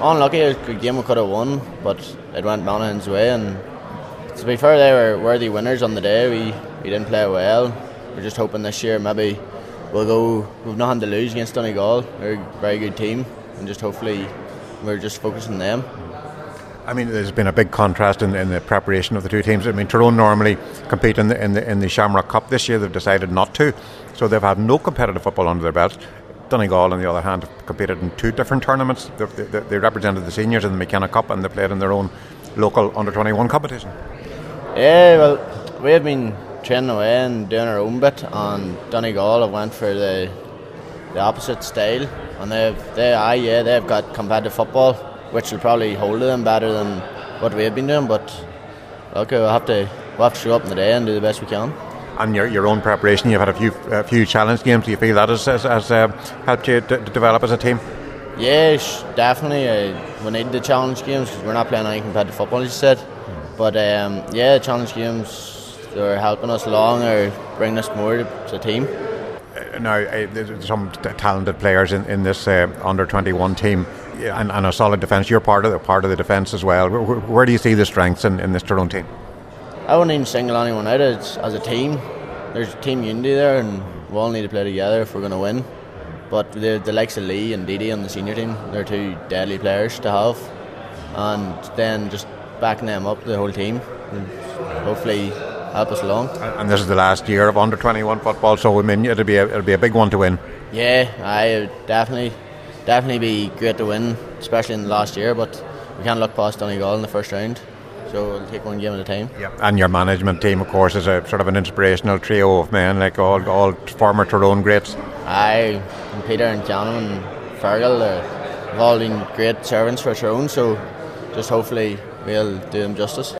unlucky. It was a game we could have won, but it went Monaghan's way. And to be fair, they were worthy winners on the day. We didn't play well. We're just hoping this year maybe we'll go. We've nothing to lose against Donegal. They're a very good team, and just hopefully we're just focusing on them. I mean, there's been a big contrast in the preparation of the two teams. I mean, Tyrone normally compete in the Shamrock Cup. This year they've decided not to, so they've had no competitive football under their belts. Donegal, on the other hand, have competed in two different tournaments. They represented the seniors in the McKenna Cup, and they played in their own local under-21 competition. Yeah, well, we have been training away and doing our own bit, and Donegal have went for the opposite style, and they've got competitive football, which will probably hold them better than what we have been doing. But okay, we'll have to show up in the day and do the best we can. And your own preparation, you've had a few challenge games. Do you feel that has helped you to develop as a team? Yeah, definitely. We need the challenge games because we're not playing any competitive football, as you said. But yeah, challenge games, they're helping us along or bringing us more to a team. Now, there's some talented players in this under-21 team, and a solid defence. You're part of the defence as well. Where do you see the strengths in this Tyrone team? I wouldn't even single anyone out. It's, as a team, there's team unity there, and we all need to play together if we're going to win. But the likes of Lee and Didi on the senior team, they're two deadly players to have, and then just backing them up, the whole team, and hopefully help us along. And this is the last year of under-21 football, so I mean it'll be a big one to win. Yeah, I definitely be great to win, especially in the last year. But we can't look past Donegal in the first round, so we'll take one game at a time. Yeah. And your management team, of course, is a sort of an inspirational trio of men, like all former Tyrone greats. And Peter and Janum and Fergal, they've all been great servants for Tyrone, so just hopefully we'll do them justice.